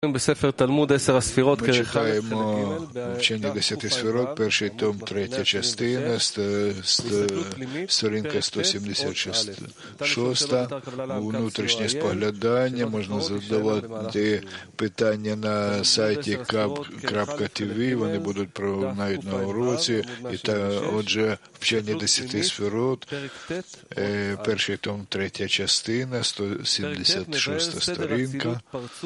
Ми читаємо вчення 10 сферот, перший том, третя частина, сторінка 176. Внутрішнє споглядання. Можна задавати питання на сайті kab.tv, вони будуть навіть на уроці. Отже, вчення 10 сферот, перший том, третя частина, 176 сторінка.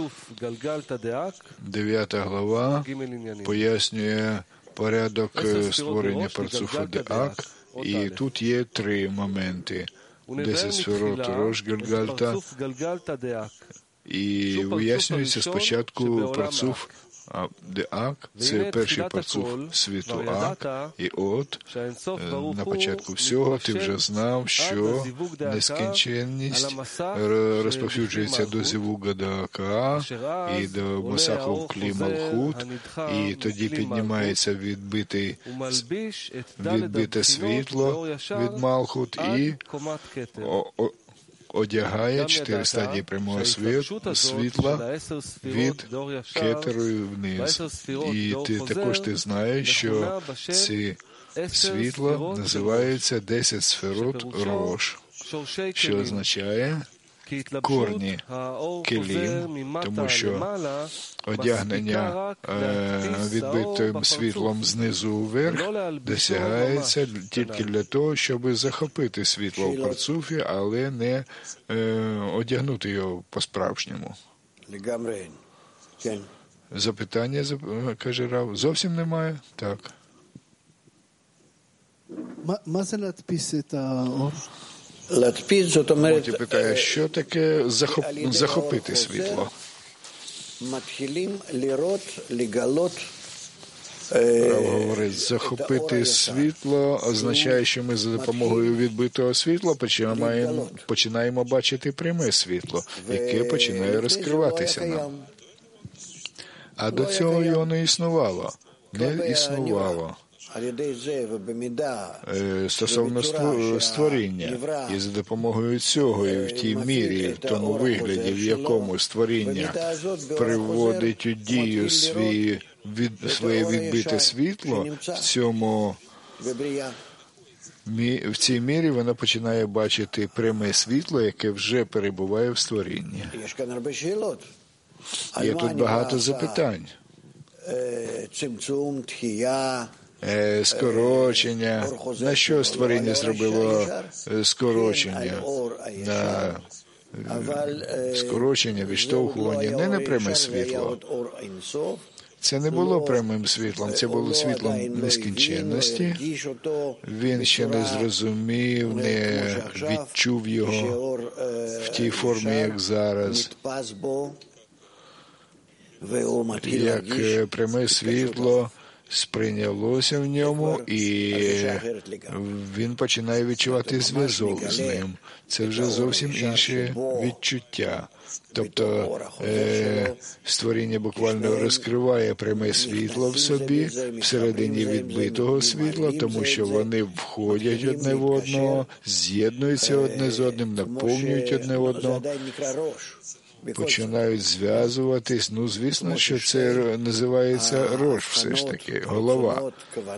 9 глава пояснює порядок створення парцуфа Деак, і тут є 3 моменти. 10 сферот Рош Гальгальта, і вияснюється спочатку парцуф Деак, це перший парцуф світу Ак, і от на початку всього ти вже знав, що нескінченність розповсюджується до Зівуга Даака і до Мосаху Клі Малхут, і тоді піднімається відбите світло від Малхут і одягає 4 стадії прямого світла від кетеру вниз. І також ти знаєш, що ці світла називаються 10 сферот Рош, що означає корні келім, тому що одягнення відбитим світлом знизу вверх досягається тільки для того, щоб захопити світло в парцуфі, але не одягнути його по-справжньому. Запитання, каже Рав, зовсім немає? Так. Моті питає, що таке захопити світло? Рав говорить, захопити світло означає, що ми за допомогою відбитого світла починаємо бачити пряме світло, яке починає розкриватися нам. А до цього його не існувало. Стосовно створіння. І за допомогою цього, і в тій мірі, в тому вигляді, в якому створіння приводить у дію своє відбите світло, в цій мірі вона починає бачити пряме світло, яке вже перебуває в створінні. Є тут багато запитань. Скорочення. На що створіння зробило скорочення? На скорочення, відштовхування, не на пряме світло. Це не було прямим світлом, це було світлом нескінченності. Він ще не зрозумів, не відчув його в тій формі, як зараз. Як пряме світло сприйнялося в ньому, і він починає відчувати зв'язок з ним. Це вже зовсім інше відчуття. Тобто створіння буквально розкриває пряме світло в собі, всередині відбитого світла, тому що вони входять одне в одного, з'єднуються одне з одним, наповнюють одне одного, починають зв'язуватись. Ну, звісно, що це називається Рош все ж таки, голова.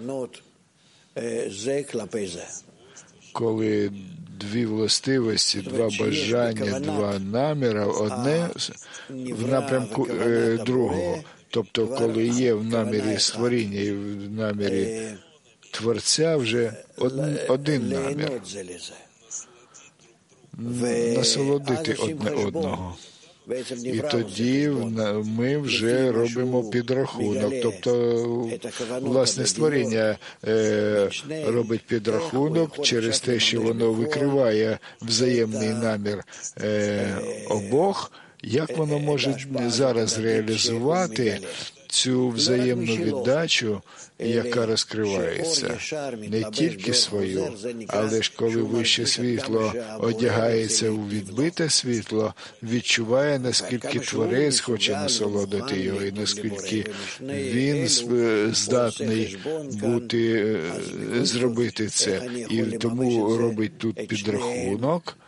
Коли 2 властивості, 2 бажання, 2 наміри, одне в напрямку другого. Тобто, коли є в намірі створіння і в намірі Творця вже один намір. Насолодити одне одного. І тоді ми вже робимо підрахунок. Тобто, власне, створіння робить підрахунок через те, що воно викриває взаємний намір обох. Як воно може зараз реалізувати цю взаємну віддачу, яка розкривається, не тільки свою, але ж коли вище світло одягається у відбите світло, відчуває, наскільки Творець хоче насолодити його, і наскільки він здатний зробити це. І тому робить тут підрахунок.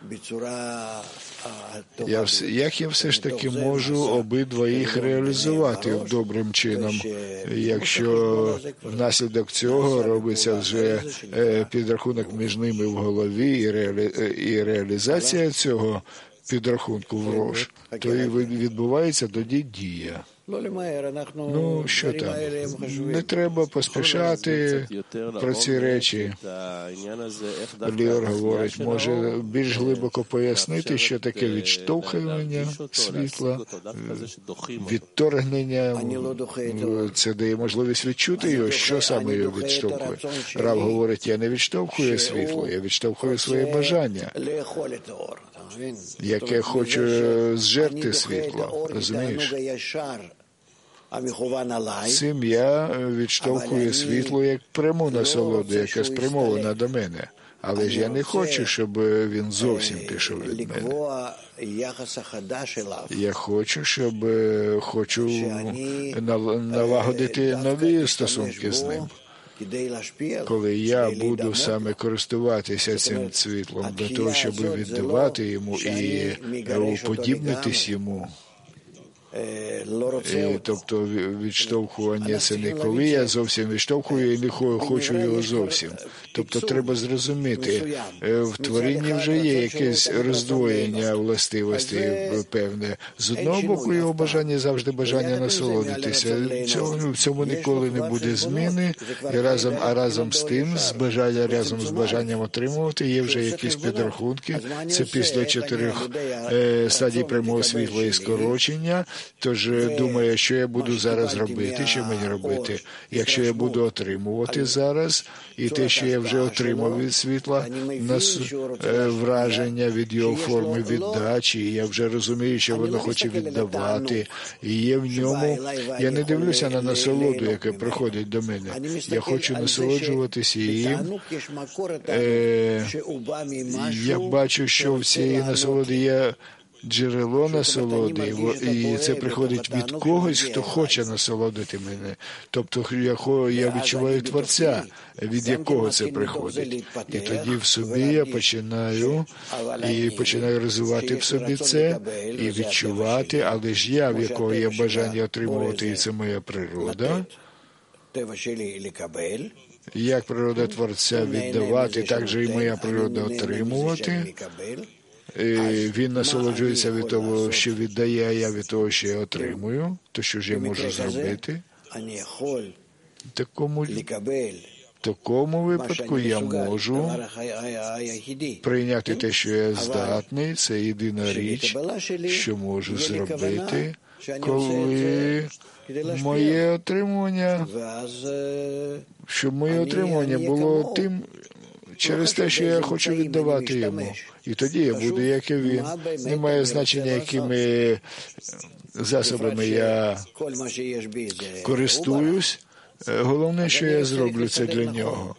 Як я все ж таки можу обидва їх реалізувати добрим чином, якщо внаслідок цього робиться вже підрахунок між ними в голові і реалізація цього підрахунку в рош, то і відбувається тоді дія. Ну, що там? Не треба поспішати про ці речі. Ліор говорить, може більш глибоко пояснити, що таке відштовхування світла, відторгнення, це дає можливість відчути його, що саме його відштовхує. Рав говорить, я не відштовхую світло, я відштовхую своє бажання, яке хочу зжерти світло, розумієш? Цим я відштовхую світло як пряму насолоду, яка спрямована до мене. Але ж я не хочу, щоб він зовсім пішов від мене. Я хочу налагодити нові стосунки з ним. Коли я буду саме користуватися цим світлом для того, щоб віддавати йому і уподібнитись йому. Тобто відштовхування це не коли я зовсім відштовхую і не хочу його зовсім. Тобто треба зрозуміти, в творінні вже є якесь роздвоєння властивостей певне. З одного боку його бажання завжди бажання насолодитися. В цьому ніколи не буде зміни. А разом з тим, разом з бажанням отримувати, є вже якісь підрахунки. Це після 4 стадій прямого світла і скорочення. Тож думає, що я буду зараз робити, що мені робити. Якщо я буду отримувати зараз, і те, що я вже отримав від світла, враження від його форми віддачі, і я вже розумію, що воно хоче віддавати, і є в ньому. Я не дивлюся на насолоду, яка приходить до мене. Я хочу насолоджуватися їм. Я бачу, що в цій насолоді є джерело насолоди, і це приходить від когось, хто хоче насолодити мене. Тобто я відчуваю Творця, від якого це приходить. І тоді в собі я починаю розвивати в собі це, і відчувати, але ж я, в якого є бажання отримувати, і це моя природа. Як природа Творця віддавати, так же і моя природа отримувати. Він насолоджується від того, що віддає, а я від того, що я отримую. То що ж я можу зробити? В такому випадку я можу прийняти те, що я здатний. Це єдина річ, що можу зробити, коли моє отримування, щоб моє отримування було тим, через те, що я хочу віддавати йому. І тоді я буду, як і він. Немає значення, якими засобами я користуюсь. Головне, що я зроблю це для нього.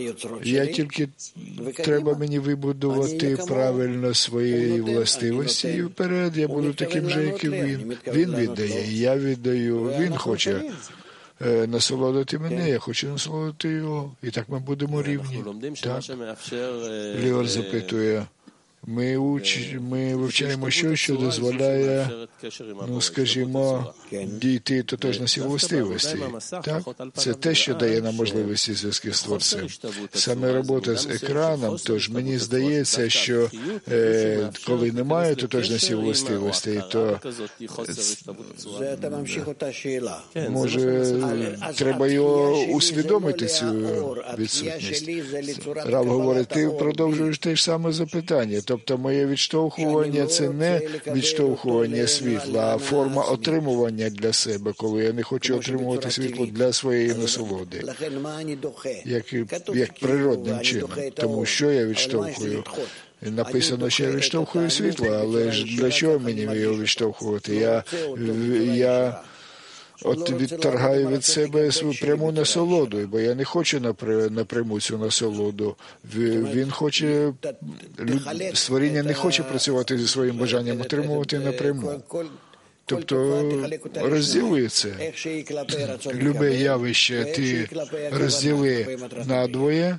Треба мені вибудувати правильно свої властивості, і вперед я буду таким же, як і він. Він віддає, я віддаю, він хоче насолодити мене, я хочу насолодити його. І так ми будемо рівні. Так? Ліор запитує, ми вивчаємо щось, що дозволяє, скажімо, дійти тотожності властивості. Так? Це те, що дає нам можливості зв'язки з Творцем. Саме робота з екраном, тож мені здається, що коли немає тотожності властивостей, то може треба його усвідомити, цю відсутність. Рав говорить, ти продовжуєш те ж саме запитання. Тобто моє відштовхування – це не відштовхування світла, а форма отримування для себе, коли я не хочу отримувати світло для своєї насолоди, як природним чином. Тому що я відштовхую? Написано, що я відштовхую світло, але ж для чого мені його відштовхувати? відторгаю від себе свою пряму насолоду, бо я не хочу напряму цю насолоду. Він хоче, створіння не хоче працювати зі своїм бажанням отримувати напряму. Тобто розділи це. Любе явище ти розділи надвоє,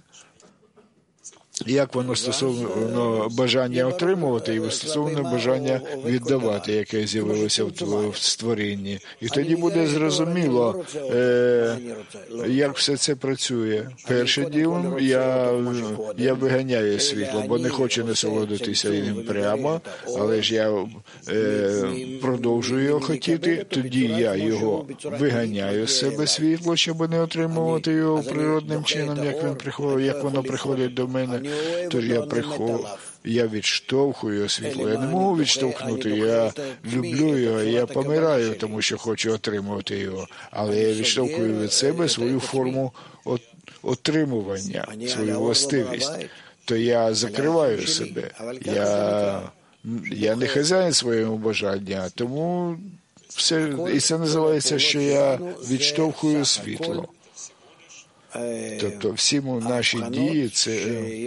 як воно стосовно бажання отримувати і стосовно бажання віддавати, яке з'явилося в створінні. І тоді буде зрозуміло, як все це працює. Перше діло, я виганяю світло, бо не хочу насолодитися ним прямо, але ж я продовжую його хотіти, тоді я його виганяю з себе світло, щоб не отримувати його природним чином, як воно приходить до мене. Тож я відштовхую світло. Я не можу відштовхнути, я люблю його, я помираю, тому що хочу отримувати його. Але я відштовхую від себе свою форму отримування, свою властивість. То я закриваю себе. Я не хазяїн своєму бажання, тому і це називається, що я відштовхую світло. Тобто всі наші дії – це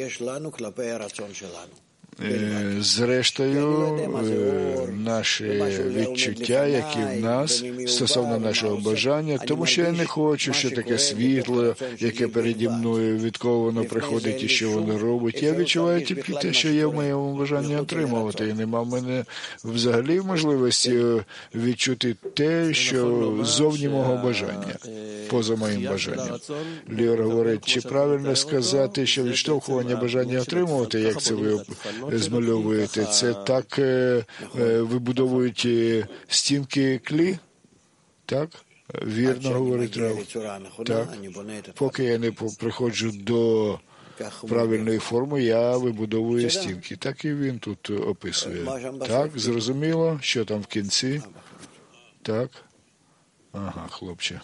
зрештою наші відчуття, які в нас стосовно нашого бажання, тому що я не хочу, що таке світло, яке переді мною, від кого воно приходить і що воно робить. Я відчуваю тільки те, що є в моєму бажанні отримувати. І нема в мене взагалі можливості відчути те, що зовні мого бажання, поза моїм бажанням. Ліор говорить, чи правильно сказати, що відштовхування бажання отримувати, як це ви змальовуєте, це так вибудовують стінки клі? Так? Вірно говорить Рав. Так. Поки я не приходжу до правильної форми, я вибудовую стінки. Так і він тут описує. Так, зрозуміло, що там в кінці? Так. Ага, хлопче.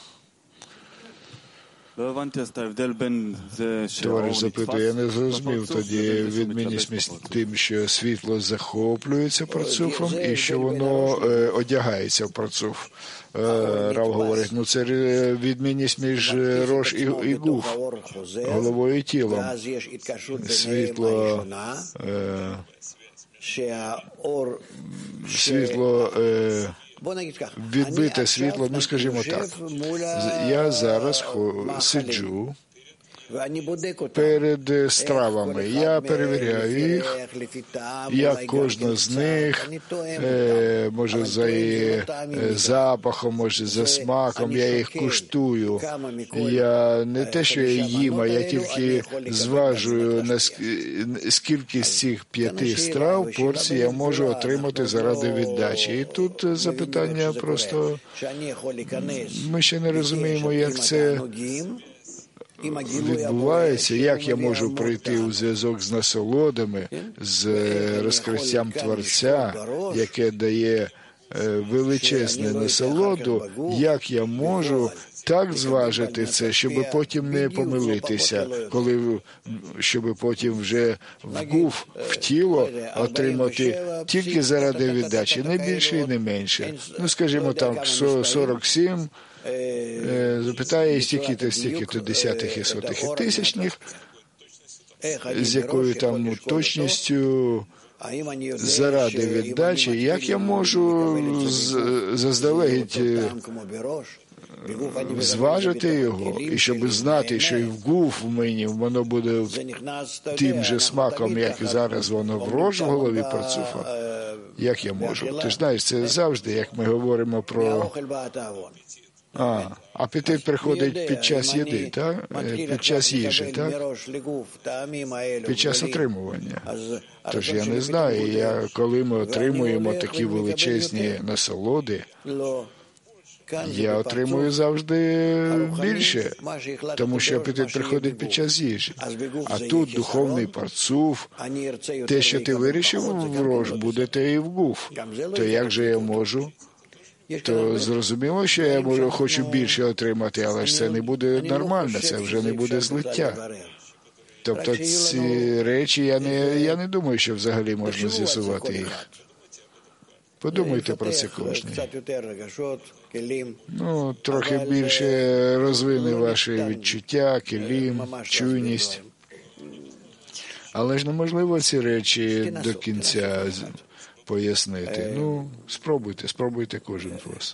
Товариш запитує, я не зрозумів тоді відмінність між тим, що світло захоплюється парцуфом і що воно одягається в парцуф. Рав говорить, це відмінність між рош і гуф, головою і тілом. Світло відбите світло, скажімо так. Я зараз сиджу перед стравами. Я перевіряю їх, як кожна з них, може за запахом, може за смаком, я їх куштую. Я не те, що я їм, а я тільки зважую, скільки з цих 5 страв порцій я можу отримати заради віддачі. І тут запитання просто, ми ще не розуміємо, як це відбувається, як я можу прийти у зв'язок з насолодами, з розкриттям Творця, яке дає величезну насолоду, як я можу так зважити це, щоб потім не помилитися, щоб потім вже в тіло отримати тільки заради віддачі, не більше і не менше. Скажімо так, 47, запитає стільки-то десятих і сотих і тисячних, з якою там точністю заради віддачі, як я можу заздалегідь зважити його, і щоб знати, що і в гуф в мені воно буде тим же смаком, як і зараз воно в рож в голові парцуфа. Як я можу? Ти ж знаєш, це завжди, як ми говоримо про... апетит приходить під час їди, так? Під час їжі, так? Під час отримування. Тож я не знаю, коли ми отримуємо такі величезні насолоди, я отримую завжди більше, тому що апетит приходить під час їжі. А тут духовний парцуф, те, що ти вирішив в рож, буде те і в гуф. То як же я можу? То зрозуміло, що я хочу більше отримати, але ж це не буде нормально, це вже не буде злиття. Тобто ці речі, я не думаю, що взагалі можна з'ясувати їх. Подумайте про це кожен. Трохи більше розвине ваші відчуття, килим, чуйність. Але ж неможливо ці речі до кінця пояснити. Спробуйте кожен з вас.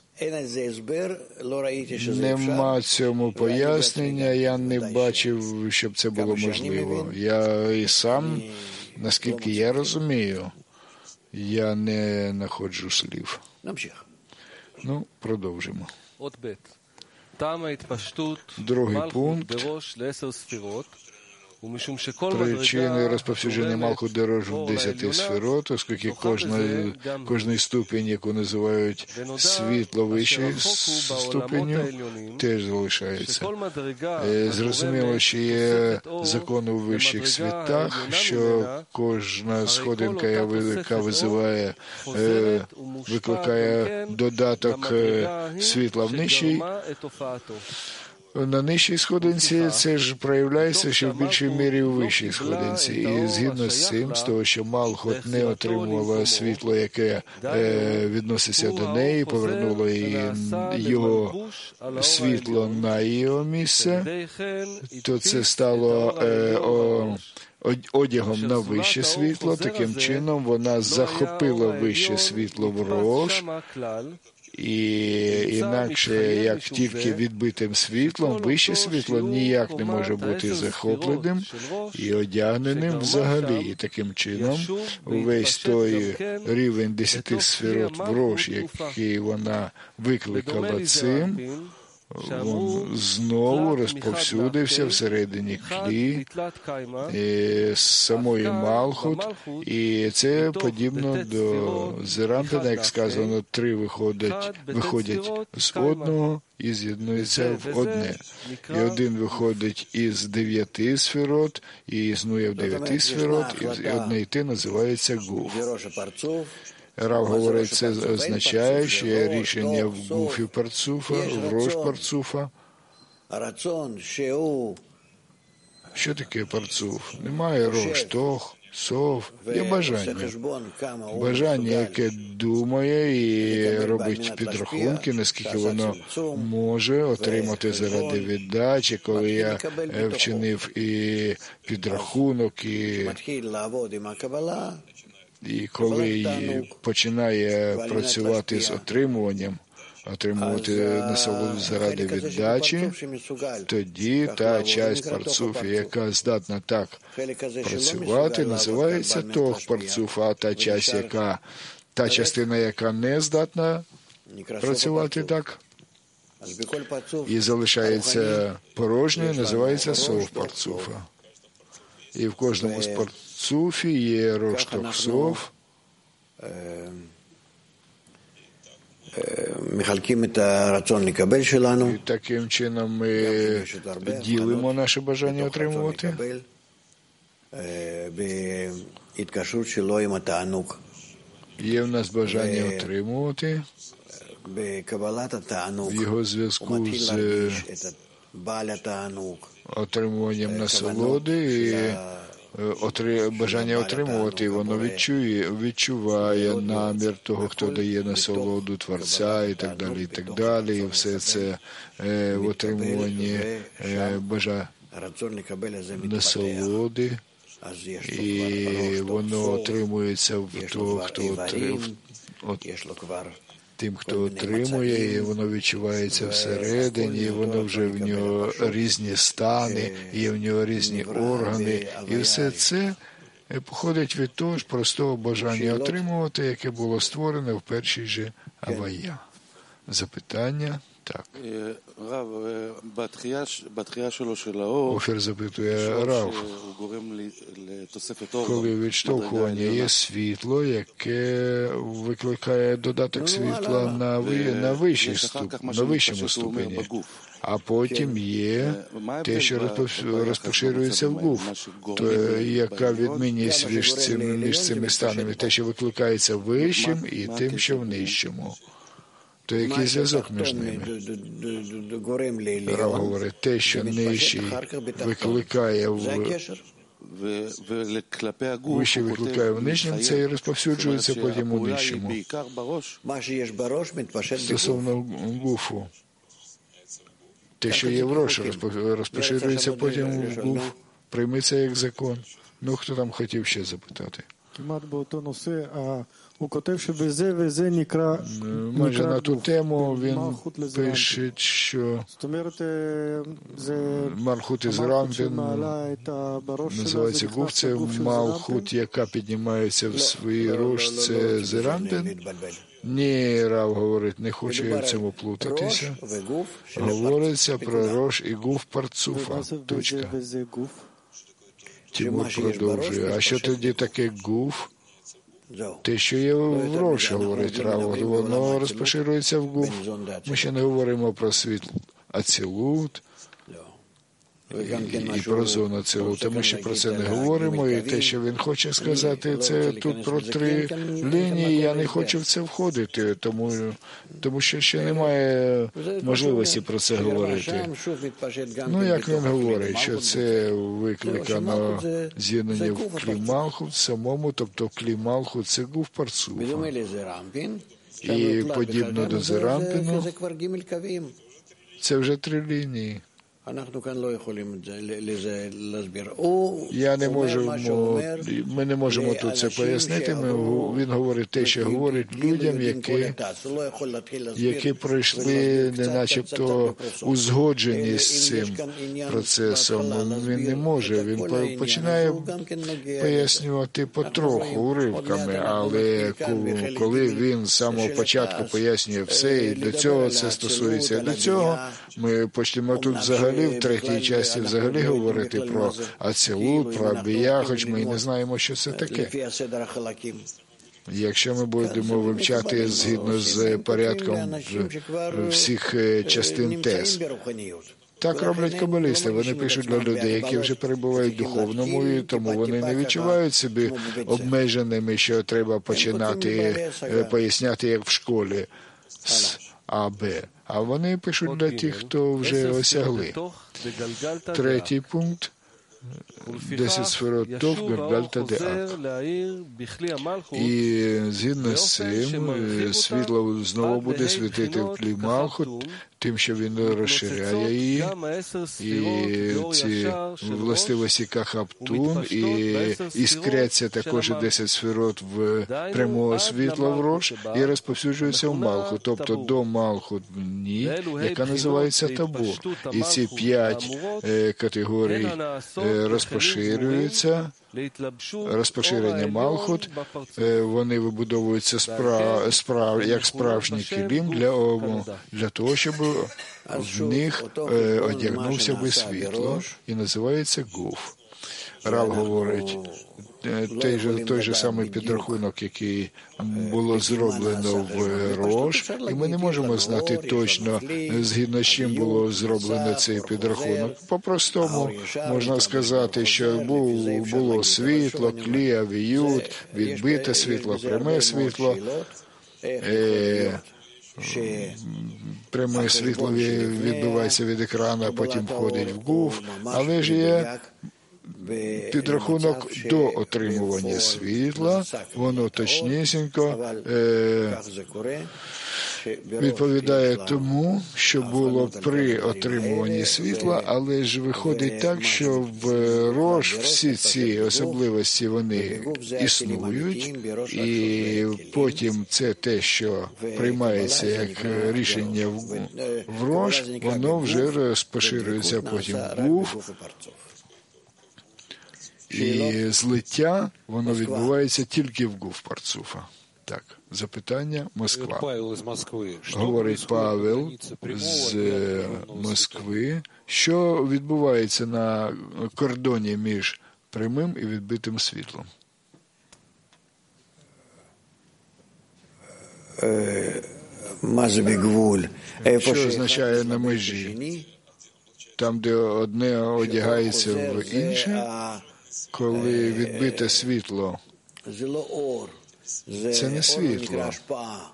Нема цьому пояснення, я не бачив, щоб це було можливо. Я і сам, наскільки я розумію, я не знаходжу слів. Продовжимо. Другий пункт. Причини розповсюдження Малхут Дорож в 10 сферот, оскільки кожний ступінь, яку називають світло вищою ступеню, теж залишається. Зрозуміло, що є закон у вищих світах, що кожна сходинка, яка викликає додаток світла в нижчій, на нижчій сходинці це ж проявляється ще в більшій мірі у вищій сходинці. І згідно з цим, з того, що Малхут не отримувала світло, яке відноситься до неї, повернуло його світло на його місце, то це стало одягом на вище світло. Таким чином вона захопила вище світло в Рош, і інакше, як тільки відбитим світлом, вище світло ніяк не може бути захопленим і одягненим взагалі. І таким чином, увесь той рівень 10 сферот в Рош, який вона викликала цим, знову розповсюдився всередині клі самої Малхут, і це подібно до Зерампіна, як сказано, 3 виходять з одного і з'єднуються в одне. І один виходить із 9 сферот і існує в 9 сферот, і одне і те називається Гуф. Рав говорить, це означає, що є рішення в Гуфі Парцуфа, в Рош Парцуфа. Що таке Парцуф? Немає Рош, Тох, Сов. Є бажання. Бажання, яке думає і робить підрахунки, наскільки воно може отримати заради віддачі, коли я вчинив і підрахунок, і коли починає працювати з отримуванням, отримувати насолоду заради віддачі, тоді та часть парцуфа, яка здатна так працювати, називається тох парцуфа, а та частина, яка не здатна працювати так, і залишається порожньою, називається сов парцуфа. І в кожному з парцуфі є Рош Тох Сов. І таким чином ми ділимо наше бажання отримувати. Є в нас бажання отримувати в його зв'язку з отримуванням насолоди, і бажання отримувати, воно відчуває намір того, хто дає насолоду Творця і так далі, і все це в отримуванні насолоди, і воно отримується в того, хто тим, хто отримує, і воно відчувається всередині, і воно вже в нього різні стани, є в нього різні органи, і все це походить від того ж простого бажання отримувати, яке було створене в першій же Авая. Запитання? Так. Офір запитує Рав, коли відштовхування є світло, яке викликає додаток світла на вищому ступені, а потім є те, що розпоширюється в Гуф, яка відмінність між цими станами, те, що викликається вищим і тим, що в нижчому. То який зв'язок між ними? Рав говорить, те, що нижчий викликає Вище викликає в нижньому, це і розповсюджується потім у нижчому. Стосовно гуфу, те, що є в рош, розпоширюється потім в гуф, прийметься як закон. Ну, хто там хотів ще запитати? Майже на ту тему він пише, що Малхут із Рампін називається гуф, це Малхут, яка піднімається в свій рош, це Зерампін. Ні, Рав говорить, не хочу я в цьому плутатися. Говориться про рош і гуф парцуфа. Точка. Тимур продовжує. А що тоді таке гуф? Те, що є в рош, говорить Рав, воно розпоширюється в гуф. Ми ще не говоримо про світ ацилут і про зону ацилута. Ми ще про це не говоримо. І те, що він хоче сказати, це тут про 3 лінії. Я не хочу в це входити, тому що ще немає можливості про це говорити. Ну, як він говорить, що це викликано з'єднання в клімалху самому, тобто клімалху це гуф парцуфа. І подібно до Зерампіну, це вже 3 лінії. Ми не можемо тут це пояснити. Він говорить те, що говорить людям, які пройшли не начебто узгоджені з цим процесом. Він не може. Він починає пояснювати потроху, уривками, але коли він з самого початку пояснює все, і до цього це стосується, до цього ми почнемо тут взагалі в 3-й часті взагалі говорити про ацилут, про абія, хоч ми і не знаємо, що це таке. Якщо ми будемо вивчати згідно з порядком всіх частин тез. Так роблять кабалісти. Вони пишуть для людей, які вже перебувають в духовному, і тому вони не відчувають себе обмеженими, що треба починати поясняти, як в школі, з А, Б. А вони пишуть для тих, хто вже осягли. 3-й пункт. 10 сферот тов, гальгальта де ак. І згідно з цим, світло знову буде світити в клі Малхут, тим, що він розширяє її, і ці властивості Кахаптун, і іскряться також 10 сферот в прямого світла в рош, і розповсюджуються в Малхут, тобто до Малхут ні, яка називається табу. І ці 5 категорій розпоширюються, розпоширення Малхут, вони вибудовуються як справжній килим для того, щоб в них одягнувся би світло, і називається гуф. Рав говорить, той же самий підрахунок, який було зроблено в рош, і ми не можемо знати точно, згідно з чим було зроблено цей підрахунок. По-простому можна сказати, що було світло, клі, авіют, відбите світло, пряме світло. Пряме світло відбивається від екрану, а потім входить в гуф, але ж є підрахунок до отримування світла, воно точнісінько відповідає тому, що було при отримуванні світла, але ж виходить так, що в рош всі ці особливості, вони існують, і потім це те, що приймається як рішення в рош, воно вже розпоширюється потім в гуф, і злиття, воно відбувається тільки в гуф парцуфа. Так, запитання Москва. Говорить Павел з Москви. Що відбувається на кордоні між прямим і відбитим світлом? Що означає на межі? Там, де одне одягається в інше, коли відбите світло, це не світло.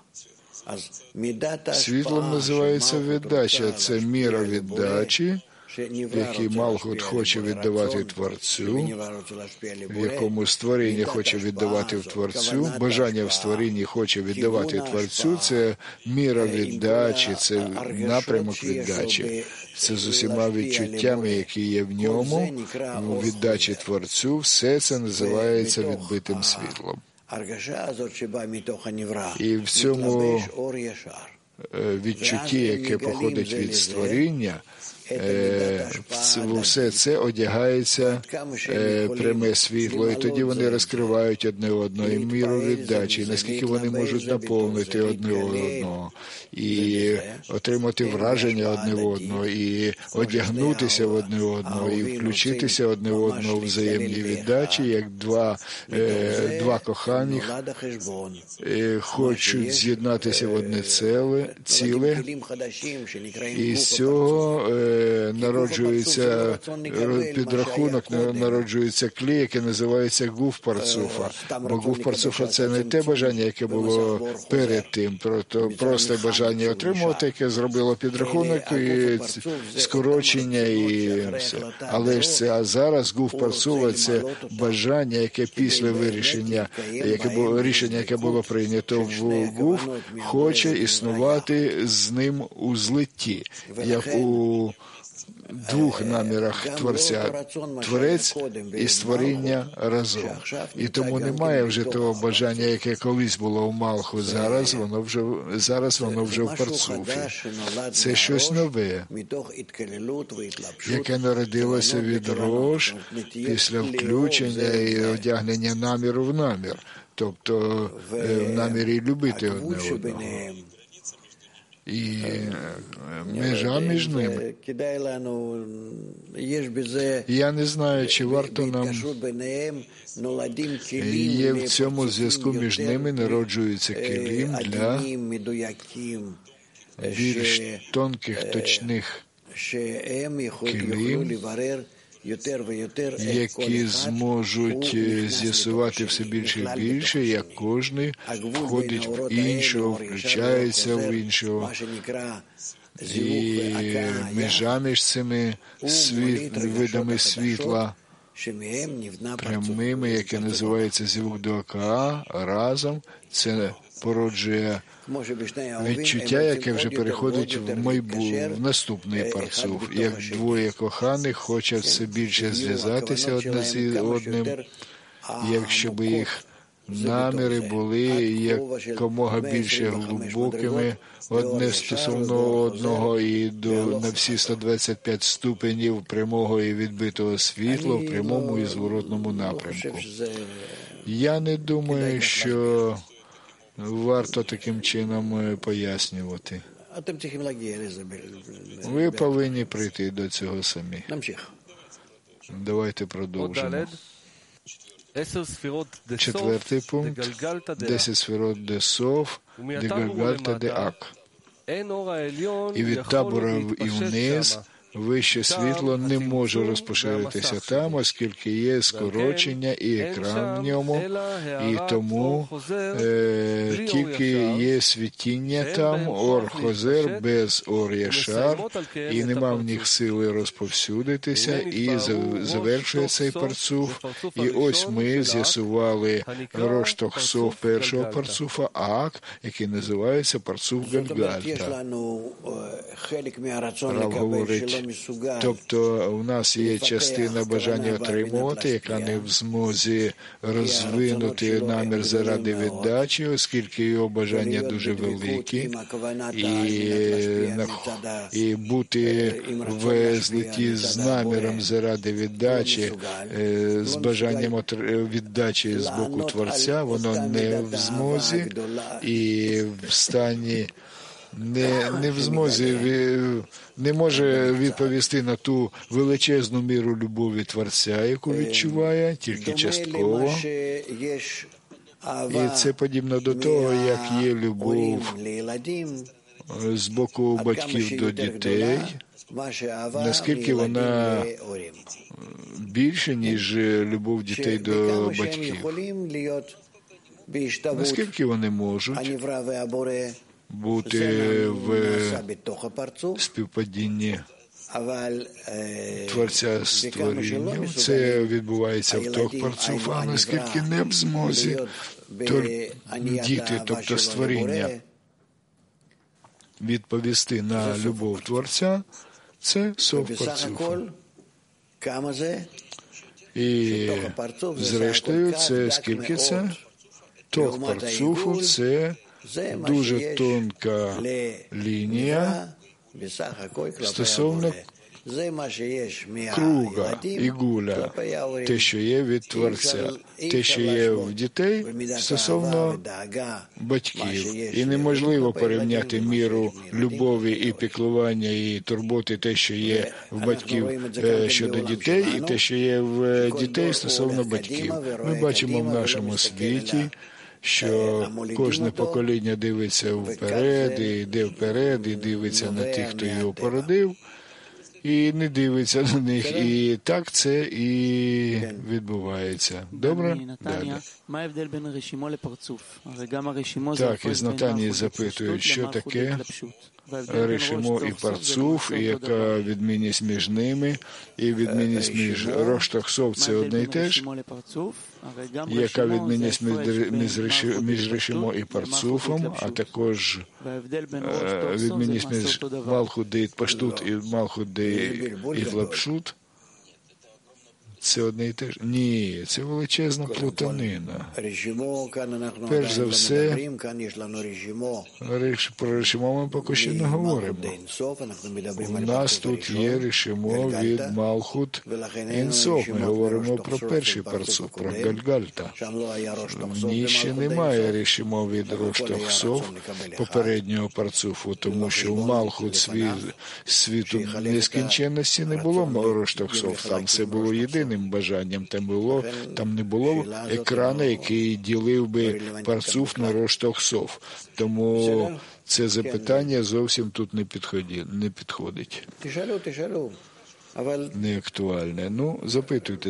Світлом називається віддача. Це міра віддачі, який Малхут хоче віддавати Творцю, в якому створіння хоче віддавати в Творцю, бажання в створінні хоче віддавати Творцю, це міра віддачі, це напрямок віддачі. Це з усіма відчуттями, які є в ньому, в віддачі Творцю, все це називається відбитим світлом. І в цьому відчутті, яке походить від створіння, все це одягається пряме світло, і тоді вони розкривають одне одного і міру віддачі, наскільки вони можуть наповнити одне одного, і отримати враження одне одного, і одягнутися в одне одного, і включитися одне одного в взаємній віддачі, як два коханих хочуть з'єднатися в одне ціле, і з цього народжується підрахунок, народжується клей, який називається гуф парцуфа. Бо гуф парцуфа – це не те бажання, яке було перед тим, просто бажання отримувати, яке зробило підрахунок і скорочення і все. Але ж це, а зараз гуф парцуфа – це бажання, яке після вирішення, рішення, яке було прийнято в гуф, хоче існувати з ним у злитті, як у двох намірах Творця, Творець і створіння разом. І тому немає вже того бажання, яке колись було у Малху, зараз воно вже в Парцуфі. Це щось нове, яке народилося від рож після включення і одягнення наміру в намір, тобто в намірі любити одне одного. І межа між ними. Я не знаю, чи варто нам... Є в цьому зв'язку між ними народжується килим для більш тонких, точних килим, які зможуть з'ясувати все більше і більше, як кожний входить в іншого, включається в іншого. І межа між цими видами світла прямими, яке називається звук до АКА, разом, це породжує відчуття, яке вже переходить в наступний парцуф. Як двоє коханих хочуть все більше зв'язатися одне з одним, якщо б їх наміри були якомога більше глибокими, одне стосовно одного і на всі 125 ступенів прямого і відбитого світла в прямому і зворотному напрямку. Я не думаю, що варто таким чином пояснювати. Ви повинні прийти до цього самі. Давайте продовжимо. 4 пункт. 10 сферот де сов, де гальгальта де ак. І від табора і вниз вище світло не може розпоширитися там, оскільки є скорочення і екран в ньому, і тому тільки є світіння там, ор-хозер без ор-яшар, і нема в них сили розповсюдитися, і завершує цей парцуф. І ось ми з'ясували роштох-сов першого парцуфа, ак, який називається парцуф Гальгальта. Рав говорить, тобто у нас є частина бажання отримувати, яка не в змозі розвинути намір заради віддачі, оскільки його бажання дуже великі, і бути в злитті з наміром заради віддачі, з бажанням віддачі з боку Творця, воно не в змозі і в стані не в змозі, не може відповісти на ту величезну міру любові Творця, яку відчуває, тільки частково. І це подібно до того, як є любов з боку батьків до дітей, наскільки вона більше, ніж любов дітей до батьків. Наскільки вони можуть бути в співпадінні Творця створіння. Це відбувається в тох парцуф, а наскільки не в змозі діти, тобто створіння, відповісти на любов Творця, це сов парцуфу. І зрештою, це скільки це? Тох парцуфу – це дуже тонка лінія стосовно круга, ігуля, те, що є від Творця, те, що є в дітей, стосовно батьків. І неможливо порівняти міру любові і піклування, і турботи, те, що є в батьків щодо дітей, і те, що є в дітей стосовно батьків. Ми бачимо в нашому світі, що кожне покоління дивиться вперед, і йде вперед, і дивиться на тих, хто його породив, і не дивиться на них. І так це і відбувається. Добре? Далі. Так, із Натанії запитують, що таке решимо і парцуф, і яка відмінність між ними, і відмінність між роштохсов – це одне і те ж. Яка відмінність між решимо і парцуфом, а також відмінність між малхут де паштут і малхут де лапшут. Це одне і те ж? Ні, це величезна плутанина. Перш за все, про решимо ми поки що не говоримо. У нас тут є решимо від Малхут Інсоф. Ми говоримо про перший парцуф, про Гальгальта. В ній ще немає решимо від Роштохсов, попереднього парцуфу, тому що в Малхут світу нескінченності не було Роштохсов. Там все було єдине бажанням, там не було екрану, який ділив би парцуф на роштохсов. Тому це запитання зовсім тут не підходить. Не актуальне. Ну, запитуйте.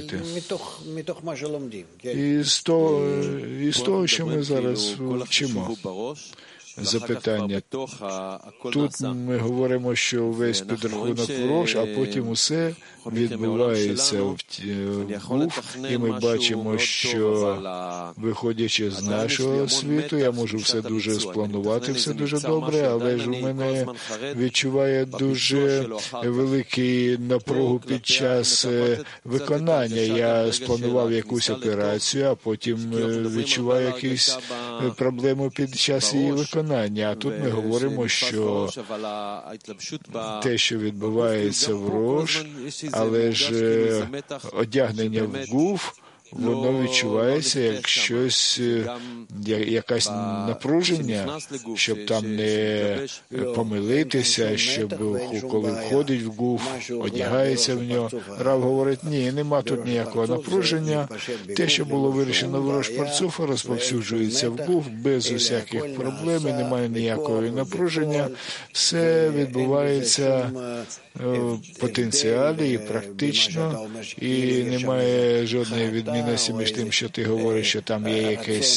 І з того, що ми зараз вчимо. Запитання. Тут ми говоримо, що весь підрахунок в рош, а потім усе відбувається в гуф, і ми бачимо, що, виходячи з нашого світу, я можу все дуже спланувати, все дуже добре, але ж у мене відчуває дуже великий напругу під час виконання. Я спланував якусь операцію, а потім відчуваю якісь проблеми під час її виконання. А тут ми говоримо, що те, що відбувається в рош, але ж одягнення в гуф, воно відчувається як щось, якесь напруження, щоб там не помилитися, щоб коли входить в гуф, одягається в нього. Рав говорить, ні, нема тут ніякого напруження. Те, що було вирішено в рош парцуфа, розповсюджується в гуф без усяких проблем, і немає ніякого напруження. Все відбувається в потенціалі і практично, і немає жодної відмінності між тим, що ти говориш, що там є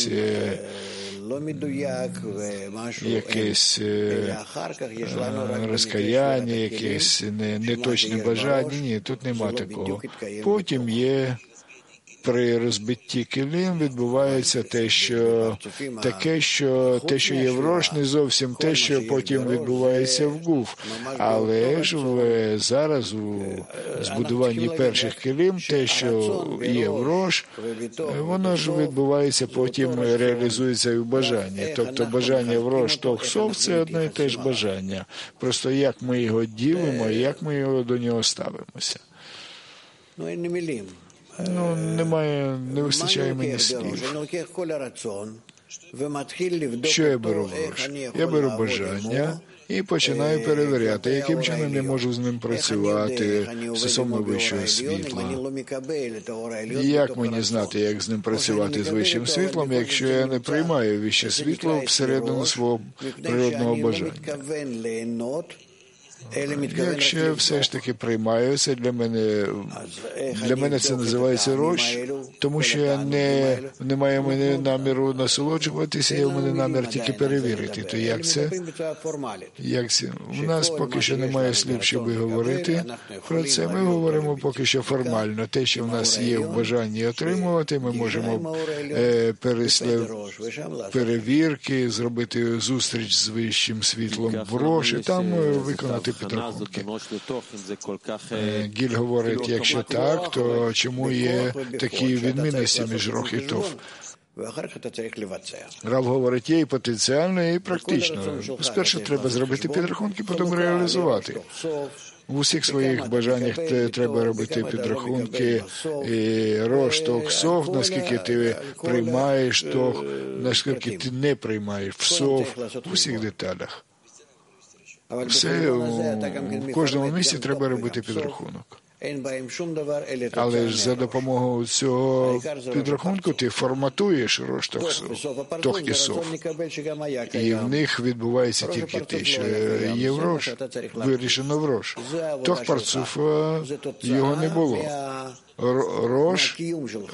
якесь розкаяння, якесь неточне бажання. Ні, тут нема такого. Потім є при розбитті килим відбувається те, що є в рош, не зовсім те, що потім відбувається в гуф. Але ж зараз у збудуванні перших килим, те, що є в рош, воно ж відбувається, потім реалізується і в бажанні. Тобто бажання в рош тохсов – це одне і те ж бажання. Просто як ми його ділимо, як ми до нього ставимося. Не вистачає мені слів. Що я беру в рош? Я беру бажання і починаю перевіряти, яким чином я можу з ним працювати стосовно вищого світла. Як мені знати, як з ним працювати з вищим світлом, якщо я не приймаю вище світло всередину свого природного бажання? Якщо все ж таки приймаю, це для мене це називається рош, тому що я не маю мене наміру насолоджуватися, я в мене намір тільки перевірити. То як це? У нас поки що немає слів, щоб говорити про це. Ми говоримо поки що формально. Те, що в нас є в бажанні отримувати, ми можемо перевірки, зробити зустріч з вищим світлом в рош, і там виконати підрахунки. Гіль говорить, якщо так, то чому є такі відмінності між рох і тов? Рав говорить, є і потенціально, і практично. Спершу треба зробити підрахунки, потім реалізувати. В усіх своїх бажаннях треба робити підрахунки, і рош, тох, сов, наскільки ти приймаєш тох, наскільки ти не приймаєш сов, в усіх деталях. Все, в кожному місці треба робити підрахунок. Але ж за допомогою цього підрахунку ти форматуєш рош, тох і сов. І в них відбувається тільки те, що є в рош, вирішено в рош. Тох парцуфа його не було. Рош,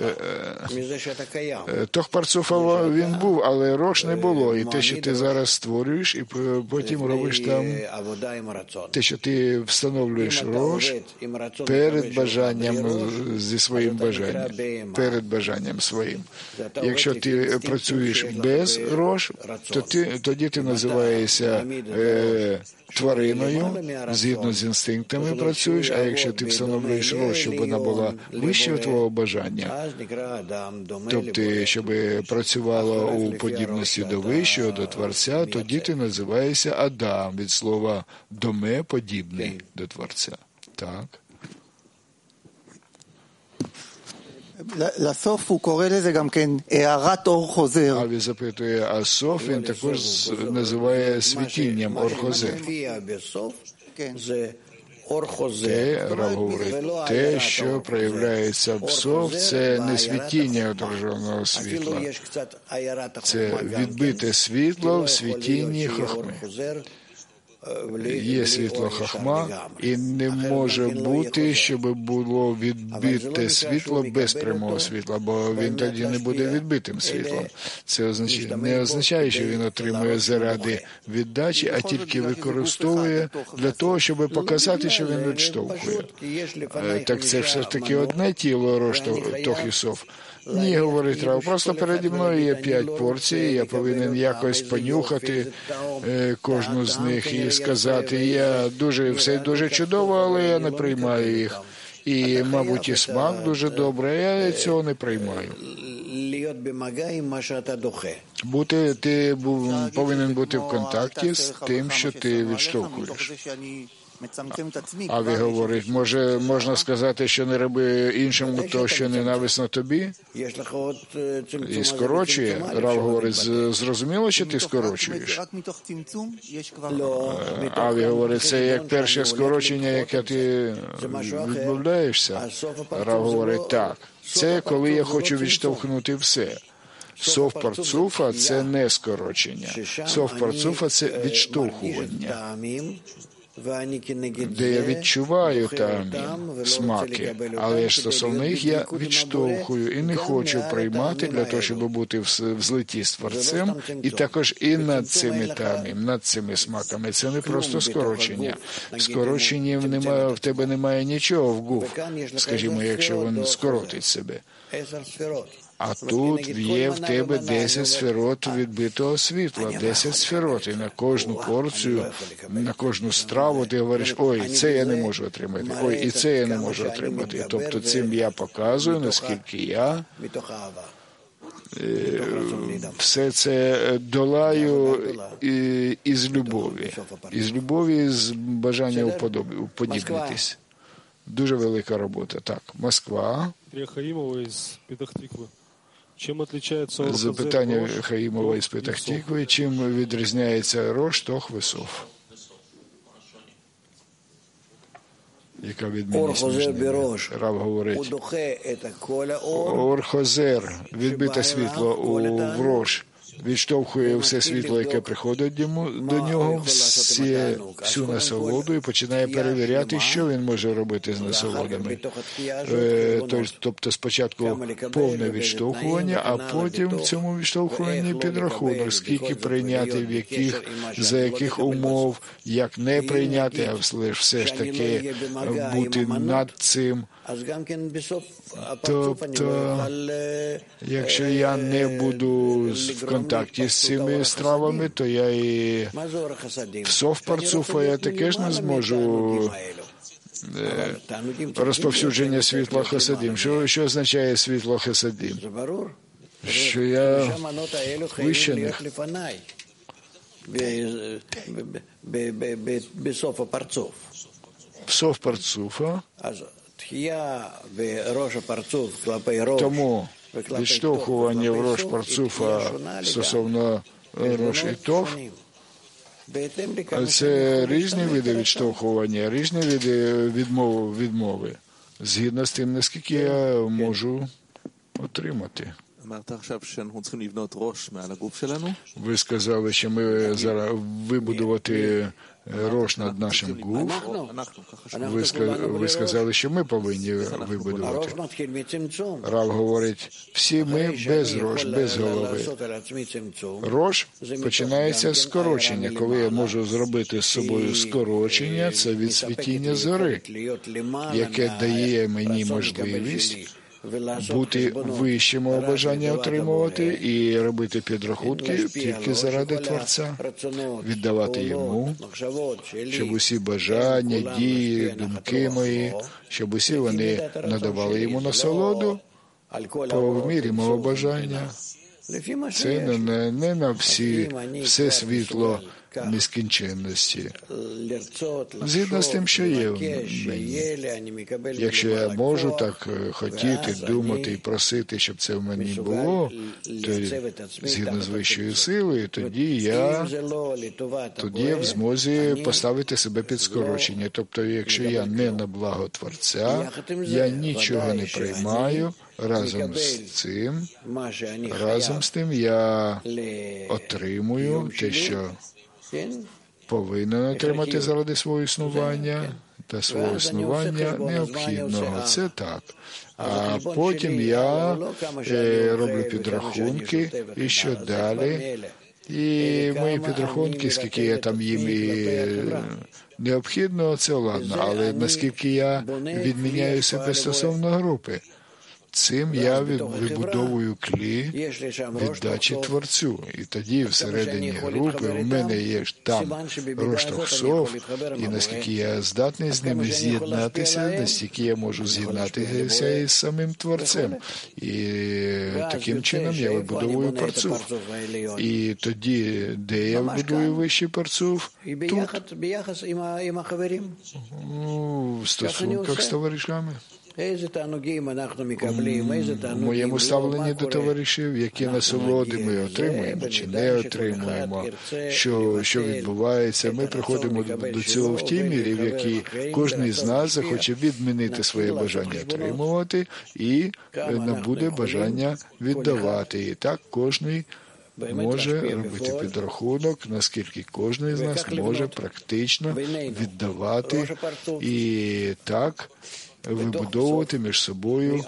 тох парцуфа він був, але рош не було. І те, що ти зараз створюєш, і потім робиш там те, що ти встановлюєш рош перед бажанням, зі своїм бажанням, перед бажанням своїм. Якщо ти працюєш без рош, то тоді ти називаєшся твариною, згідно з інстинктами працюєш, а якщо ти встановлюєш рош, щоб вона була вище твого бажання, тобто, щоб працювала у подібності до вищого, до Творця, тоді ти називаєшся Адам, від слова «доме» – подібний до Творця. Так. לסוף הוא קורא לזה גם כן הארת אור חוזר. Аві запитує, а Соф він також називає світінням Ор-Хозер. Рав говорить, те, що проявляється в Соф, це не світіння отраженого світла. Це відбите світло в світінні Хохми. Є світло Хохма, і не може бути, щоб було відбите світло без прямого світла, бо він тоді не буде відбитим світлом. Це не означає, що він отримує заради віддачі, а тільки використовує для того, щоб показати, що він відштовхує. Так це все ж таки одне тіло рош, тох і сов. Ні, говорить Рав, просто переді мною є 5 порцій, я повинен якось понюхати кожну з них і сказати, все дуже чудово, але я не приймаю їх. І, мабуть, і смак дуже добрий, я цього не приймаю. Ти повинен бути в контакті з тим, що ти відштовхуєш. Аві говорить, можна сказати, що не роби іншому то, що ненависно тобі? І скорочує. Рав говорить, зрозуміло, що ти скорочуєш? Аві говорить, це як перше скорочення, яке ти відмовляєшся? Рав говорить, так. Це коли я хочу відштовхнути все. Сов парцуфа – це не скорочення. Сов парцуфа – це відштовхування, де я відчуваю там смаки, але ж стосовно їх я відштовхую і не хочу приймати для того, щоб бути в злитті з Творцем, і також і над цими тамім, над цими смаками. Це не просто скорочення. В скороченні в тебе немає нічого в гуф, скажімо, якщо він скоротить себе. А тут є в тебе 10 сферот відбитого світла, 10 сферот, і на кожну порцію, на кожну страву ти говориш, ой, це я не можу отримати, ой, і це я не можу отримати. Тобто цим я показую, наскільки я все це долаю із любові, з бажання уподібнитись. Дуже велика робота. Так, Москва. Запитання Хаїмова із Петахтікви. Чим відрізняється рош, тох, висов? Яка відмінність між ними? Рав говорить, Ор-Хозер, відбите світло в рош, відштовхує все світло, яке приходить до нього, всю насолоду, і починає перевіряти, що він може робити з насолодами. Тобто спочатку повне відштовхування, а потім в цьому відштовхуванні підрахунок, скільки прийняти, за яких умов, як не прийняти, а все ж таки бути над цим. Тобто, якщо я не буду в контакті з цими стравами, то я і в соф парцуфа я таке не зможу розповсюдження світла хасадим. Що означає світло хасадим? Що я вище них. В соф парцуфа. Тому відштовхування в рош парцуфа стосовно рош і тов, це різні види відштовхування, різні види відмови, згідно з тим, наскільки я можу отримати. Ви сказали, що ми зараз вибудувати рош над нашим гуф. Ви сказали, що ми повинні вибудувати. Рав говорить, всі ми без рош, без голови. Рош починається з скорочення. Коли я можу зробити з собою скорочення, це від світіння зори, яке дає мені можливість бути вище мого бажання отримувати і робити підрахунки тільки заради Творця, віддавати йому, щоб усі бажання, дії, думки мої, щоб усі вони надавали йому насолоду по мірі мого бажання. Це не на все світло нескінченності. Згідно з тим, що є в мені. Якщо я можу так хотіти, думати і просити, щоб це в мені було, то згідно з вищою силою, тоді я в змозі поставити себе під скорочення. Тобто, якщо я не на благо Творця, я нічого не приймаю, разом з тим я отримую те, що повинен отримати заради свого існування та свого існування необхідного. Це так. А потім я роблю підрахунки, і що далі. І мої підрахунки, скільки я там їм необхідно, це ладно. Але наскільки я відміняю себе стосовно групи, цим я вибудовую клі віддачі Творцю. І тоді всередині групи у мене є там роштовсов, і наскільки я здатний з ними з'єднатися, настільки я можу з'єднатися із самим Творцем. І таким чином я вибудовую парцуф. І тоді, де я вибудую вищий парцуф? Тут. В стосунках з товаришами. У моєму ставленні до товаришів, які насолоди ми отримуємо чи не отримуємо, що відбувається, ми приходимо до цього в тій мірі, в якій кожен з нас захоче відмінити своє бажання отримувати і набуде бажання віддавати. І так кожен може робити підрахунок, наскільки кожен з нас може практично віддавати і так вибудовувати між собою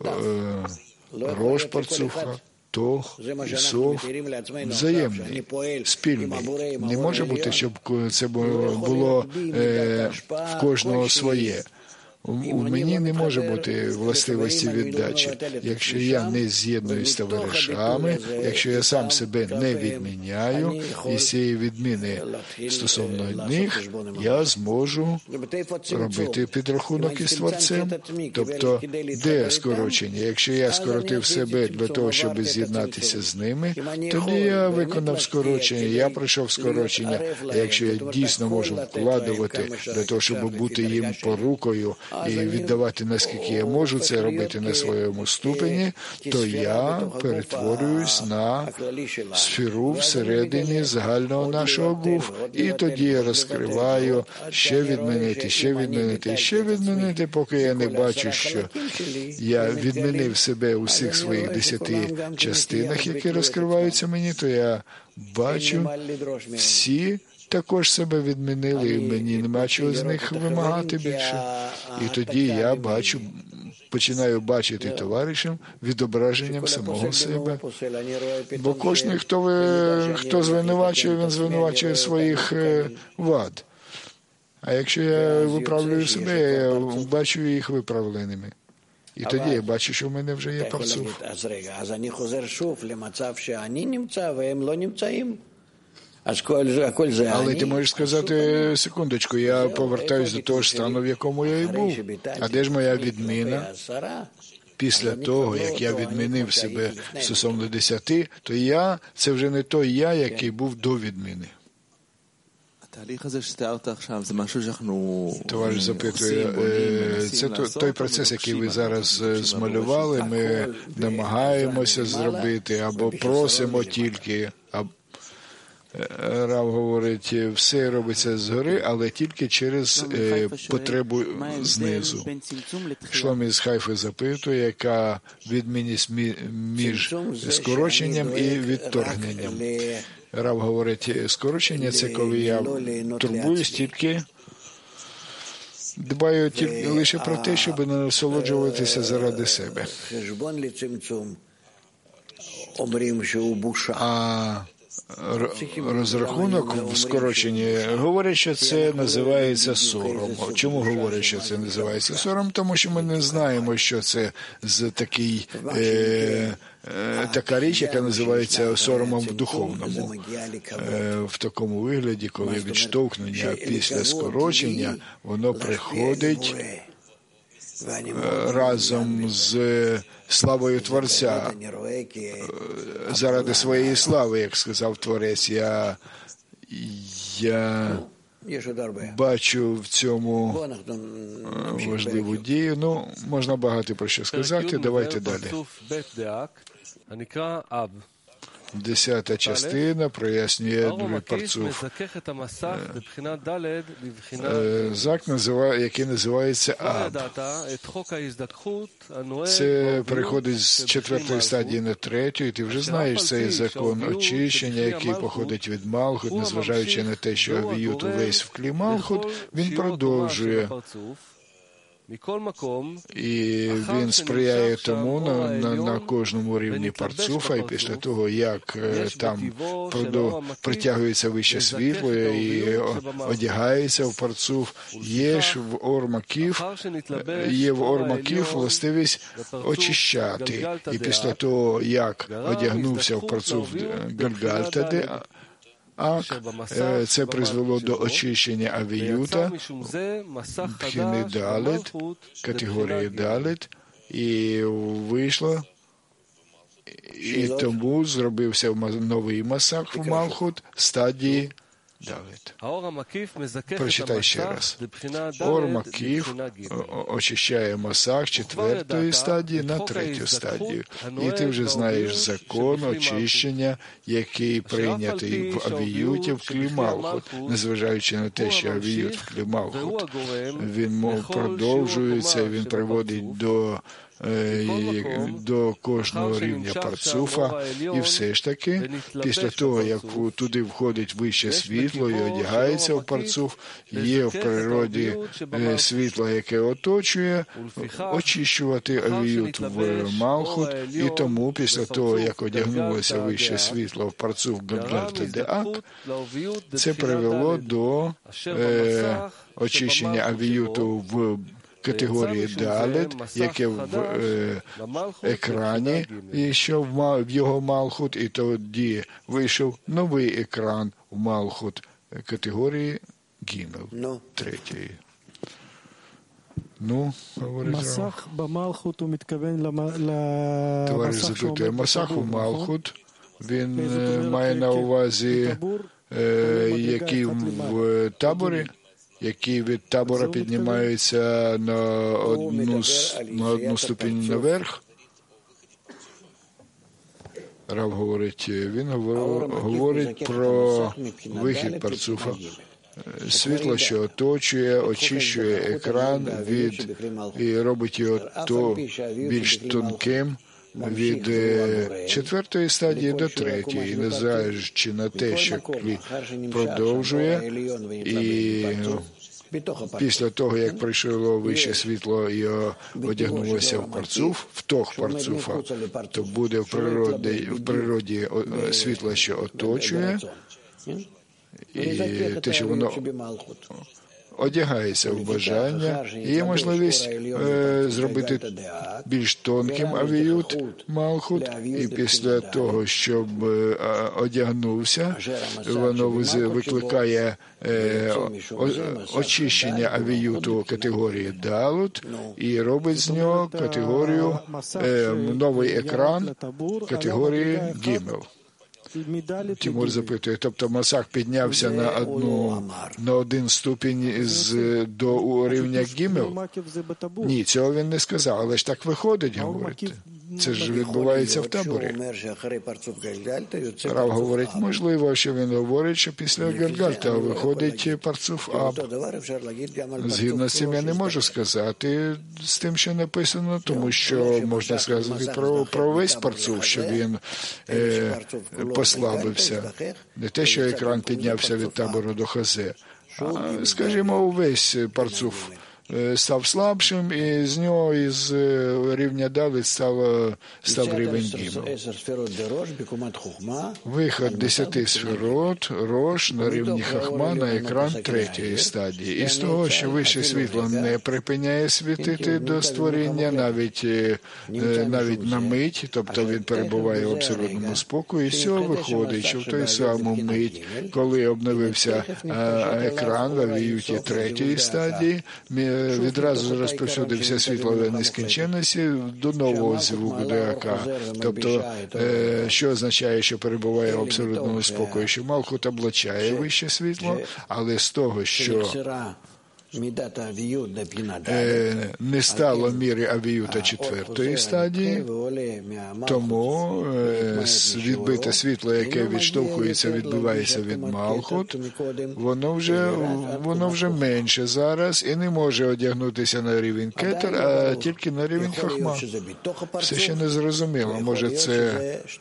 рош парцуфа, тох і сов взаємний, спільний. Не може бути, щоб це було в кожного своє. У мені не може бути властивості віддачі. Якщо я не з'єднуюсь з товаришами, якщо я сам себе не відміняю, і з цієї відміни стосовно них, я зможу робити підрахунок із Творцем. Тобто, де скорочення? Якщо я скоротив себе для того, щоб з'єднатися з ними, тоді я виконав скорочення, я пройшов скорочення. А якщо я дійсно можу вкладувати для того, щоб бути їм порукою, і віддавати, наскільки я можу це робити на своєму ступені, то я перетворююсь на сферу всередині загального нашого гуф. І тоді я розкриваю ще відмінити, поки я не бачу, що я відмінив себе у всіх своїх 10 частинах, які розкриваються мені, то я бачу, всі також себе відмінили, і мені нема чого з них вимагати більше. І тоді я починаю бачити товаришем відображенням самого себе. Бо кожен, хто звинувачує, він звинувачує своїх вад. А якщо я виправлюю себе, я бачу їх виправленими. І тоді я бачу, що в мене вже є парцуф. Але ти можеш сказати, секундочку, я повертаюсь до того ж стану, в якому я і був. А де ж моя відміна? Після того, як я відмінив себе стосовно 10, то це вже не той я, який був до відміни. Товариш запитує, це той процес, який ви зараз змалювали, ми намагаємося зробити або просимо тільки. Рав говорить, все робиться згори, але тільки через потребу знизу. Шломі з Хайфи запитує, яка відмінність між скороченням і відторгненням. Рав говорить, скорочення – це коли я турбуюсь тільки, дбаю лише про те, щоб не насолоджуватися заради себе. А розрахунок в скороченні говорять, що це називається сором. Чому говорять, що це називається сором? Тому що ми не знаємо, що це за така річ, яка називається соромом в духовному. В такому вигляді, коли відштовхнення після скорочення, воно приходить разом з славою Творця, заради своєї слави, як сказав Творець. Я бачу в цьому важливу дію. Можна багато про що сказати. Давайте далі. 10 частина прояснює парцуф. Зак, який називається Аб. Це переходить з 4-ї стадії на 3-ю, і ти вже знаєш цей закон очищення, який походить від Малхут, незважаючи на те, що Авіют увесь в клі Малхут, він продовжує. І він сприяє тому на кожному рівні парцуфа, і після того, як там притягується вище світло і одягається в парцуф, є в ормаків властивість очищати. І після того, як одягнувся в парцуф Гальгальтади, це призвело до очищення Авіюта, Бхіни Далет, категорії Далет, і вийшло, і тому зробився новий масах в Малхут стадії Далет. Прочитай ще раз. Ор Макіф очищає масах 4-ї стадії на 3-ю стадію. І ти вже знаєш закон очищення, який прийнятий в Авіюті в клі Малхут. Незважаючи на те, що Авіют в клі Малхут, він продовжується, він приводить до кожного рівня парцуфа, і все ж таки, після того, як туди входить вище світло і одягається в парцуф, є в природі світло, яке оточує, очищувати Авіют в Малхут, і тому, після того, як одягнулося вище світло в парцуф Гальгальтади, це привело до очищення Авіюту в категорії Далет, яке в екрані, і що в його Малхут, і тоді вийшов новий екран в Малхут категорії Гімел, 3-ї. Говорить Масах במלכות הוא מתכוון товариш запитує, Масах у Малхут, він має на увазі, який в таборі, які від табора піднімаються на одну ступінь наверх. Рав говорить, він говорить про вихід парцуфа. Світло, що оточує, очищує екран і робить його більш тонким від 4-ї стадії до 3-ї, і незважаючи на те, що клі продовжує, і після того, як прийшло вище світло і одягнулося в парцуф, в тох парцуфа, то буде в природі світло, що оточує, і те, що воно одягається в бажання, і є можливість зробити більш тонким авіют Малхут, і після того, щоб одягнувся, воно викликає очищення авіюту категорії Далут і робить з нього категорію, новий екран категорії Гімел. Тимур запитує, тобто Масах піднявся на один ступінь до рівня Гімел? Ні, цього він не сказав, але ж так виходить, говорить. Це ж відбувається в таборі. Рав говорить, можливо, що він говорить, що після Гальгальта виходить парцуф Аб. Згідно з цим я не можу сказати з тим, що написано, тому що можна сказати про весь парцуф, що він послабився. Не те, що екран піднявся від табору до хазе, а, скажімо, увесь парцуф став слабшим, і з нього, із рівня Давид, став рівень Гімел. Виход 10 сферот, Рош на рівні Хахма на екран 3-ї стадії. І з того, що вище світло не припиняє світити до створіння, навіть на мить, тобто він перебуває в абсолютному спокої, і з цього виходить, що в той самий мить, коли обновився екран в авіюті 3-ї стадії, відразу розповсюдився світло нескінченності до нового звуку ДАК. Тобто, що означає, що перебуває в абсолютному спокої, що Малхут облачає вище світло, але з того, що не стало міри авіюта 4-ї стадії, тому відбите світло, яке відштовхується, відбивається від Малхут, воно вже менше зараз і не може одягнутися на рівень Кетер, а тільки на рівень Хахма. Все ще не зрозуміло. Може це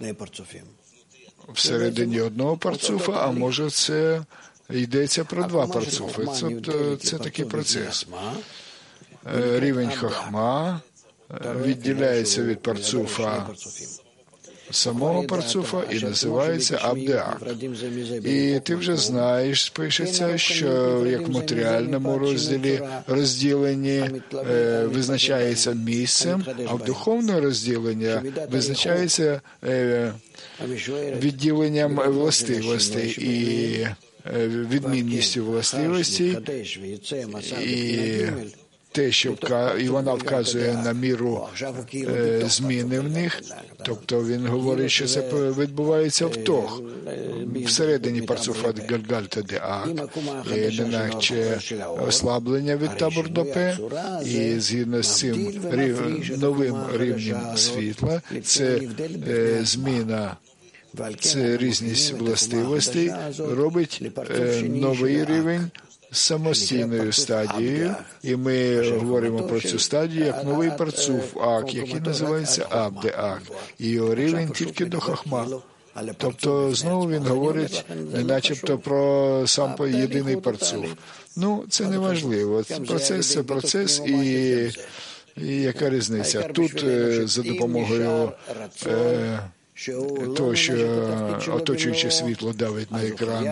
всередині одного парцуфа, а може це йдеться про два парцуфи. Це такий процес. Рівень Хахма відділяється від парцуфа, самого парцуфа, і називається Абдеак. І ти вже знаєш, пишеться, що як в матеріальному розділенні визначається місцем, а в духовне розділення визначається відділенням властивостей і відмінністю властивості, і те, що вона вказує на міру зміни в них, тобто він говорить, що це відбувається всередині парцуфа Гальгальта Деак, неначе ослаблення від табор до П, і згідно з цим новим рівнем світла, це зміна, це різність властивостей, робить новий рівень самостійною стадією, і ми говоримо про цю стадію як новий парцуф Ак, який називається Абде-Ак, і його рівень тільки до Хахма. Тобто, знову він говорить не начебто про сам єдиний парцуф. Це не важливо. Процес – це процес, і яка різниця? Тут за допомогою того, що оточуюче світло давить на екран.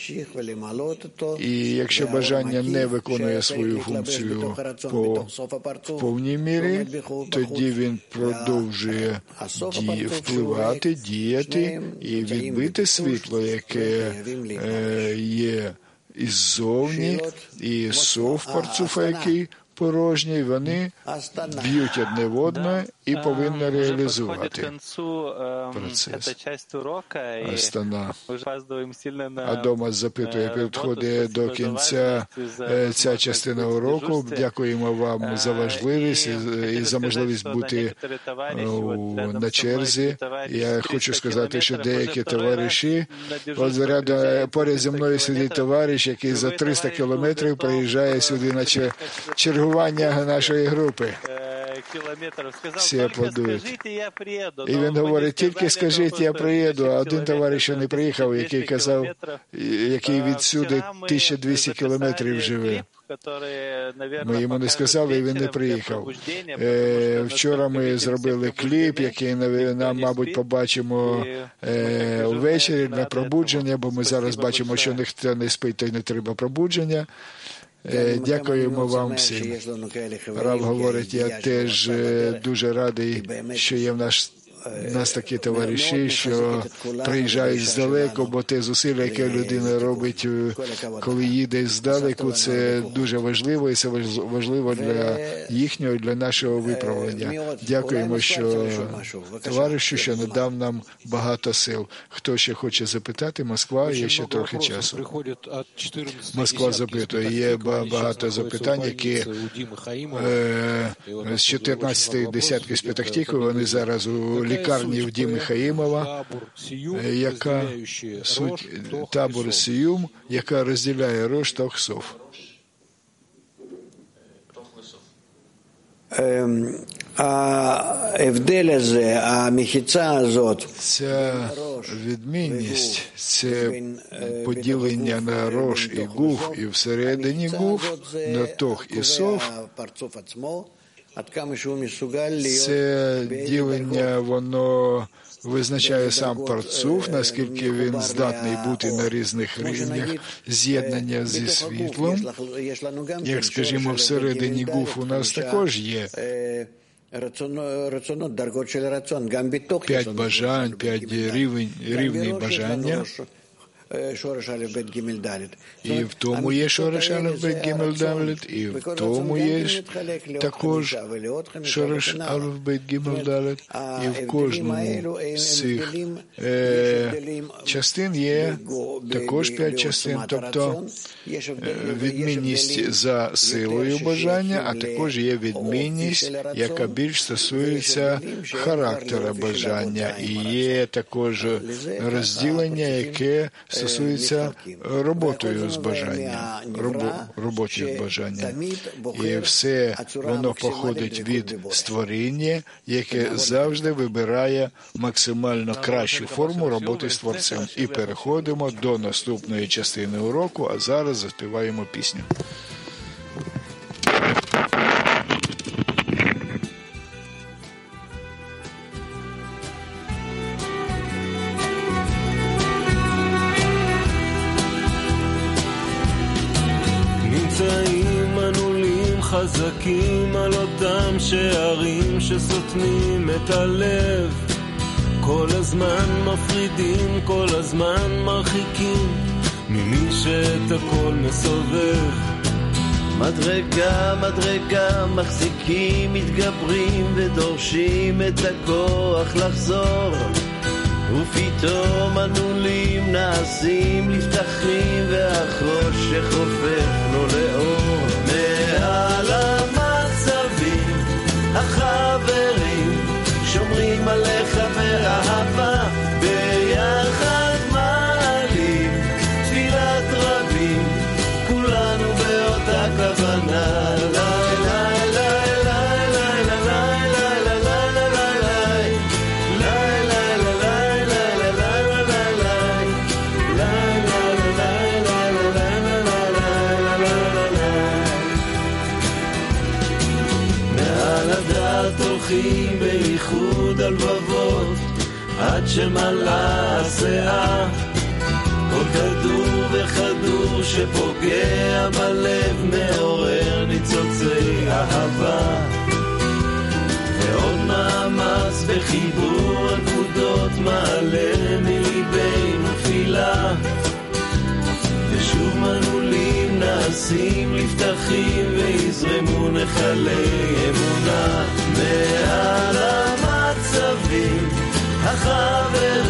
І якщо бажання не виконує свою функцію в повній мірі, тоді він продовжує впливати, діяти і відбити світло, яке є іззовні, і сов парцуфа, який порожній, вони б'ють одне в одне і повинні реалізувати процес. Астана. Адамас запитує, підходить до кінця ця частина уроку. Дякуємо вам за важливість і за можливість бути на черзі. Я хочу сказати, що деякі товариші, поряд зі мною сидить товариш, який за 300 кілометрів приїжджає сюди на чергування нашої групи. Всі аплодують. І він говорить, тільки скажіть, я приїду. А один товариш ще не приїхав, який казав, який відсюди 1200 кілометрів живе. Ми йому не сказали, і він не приїхав. Вчора ми зробили кліп, який нам, мабуть, побачимо ввечері на пробудження, бо ми зараз бачимо, що ніхто не спить, то й не треба пробудження. Дякуємо вам всім. Рав говорить, я теж дуже радий, що є в нас такі товариші, що приїжджають здалеку, бо те зусилля, яке людина робить, коли їде здалеку, це дуже важливо, і це важливо для їхнього, для нашого виправлення. Дякуємо, що товаришу, що надав нам багато сил. Хто ще хоче запитати? Москва, є ще трохи часу. Москва запитує, є багато запитань, які з 14 десятки з Петахтикви, вони зараз у лікарні в Діми Хаїмова, яка суть табор Сіюм, яка розділяє Рош та Хсов. Ця відмінність, це поділення на Рош і Гуф, і всередині Гуф, на Тох і Сов. Це ділення, воно визначає сам парцуф, наскільки він здатний бути на різних рівнях з'єднання зі світлом. Як, скажімо, всередині Гуф у нас також є 5 бажань, 5 рівнів бажання. І в тому є шореш алеф бет гімел далет, і в тому є також шореш алеф бет гімел далет, і в кожному з цих частин є також 5 частин, тобто відмінність за силою бажання, а також є відмінність, яка більш стосується характера бажання, і є також розділення, яке стосується роботою з бажанням, роботою з бажанням. І все воно походить від створіння, яке завжди вибирає максимально кращу форму роботи з Творцем. І переходимо до наступної частини уроку, а зараз заспіваємо пісню. חזקים על אותם שערים שסותמים את הלב, כל הזמן מפרידים, כל הזמן מרחיקים ממי שאת הכל מסובב. מדרגה, מדרגה, מחזיקים, מתגברים ודורשים את הכוח לחזור, ופתאום הנעולים נעשים לפתחים והחושך הופך לו לאור. מעל המצבים החברים שומרים עליך באהבה, ביחד מעלים תפילת רבים, כולנו באותה כוונה. בייחוד הלבבות עד שמלאה הסאה, כל כדור וכדור שפוגע בלב מעורר ניצוצי אהבה, ועוד מאמץ בחיבור הנקודות מעלה מליבנו תפילה, ושוב מנעולים נעשים לפתחים ויזרמו מכלי אמונה מעל המצבים החברים